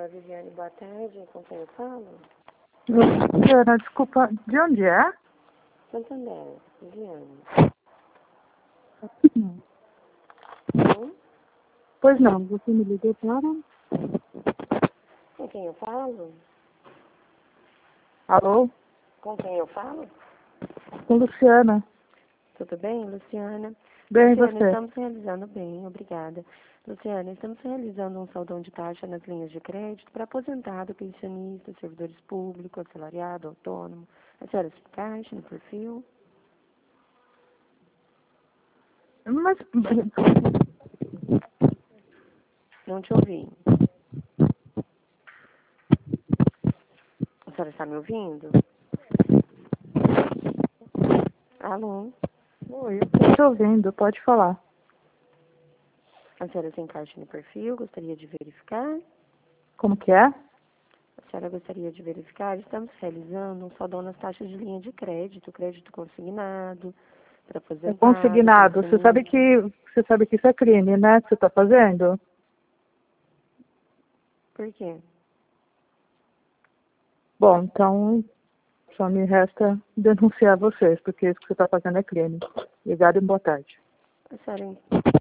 Viviane, boa tarde. Com quem eu falo? Luciana, desculpa, de onde é? Santander, Viviane. Não. Sim? Pois não, você me ligou para... Com quem eu falo? Alô? Com quem eu falo? Com Luciana. Tudo bem, Luciana? Bem, Luciana, você? estamos realizando bem, obrigada. Luciana, estamos realizando um saldão de taxa nas linhas de crédito para aposentado, pensionista, servidores públicos, assalariado, autônomo. A senhora se encaixa no perfil? Mas... Não te ouvi. A senhora está me ouvindo? Alô? Oi, eu estou te ouvindo, pode falar. A senhora se encaixa no perfil? Gostaria de verificar? Como que é? A senhora gostaria de verificar? Estamos realizando um saldão nas taxas de linha de crédito, crédito consignado, para É aposentado, consignado. Você sabe pensionista. que isso é crime, né? Que você está fazendo? Por quê? Bom, então só me resta denunciar vocês, porque isso que você está fazendo é crime. Obrigada e boa tarde. A senhora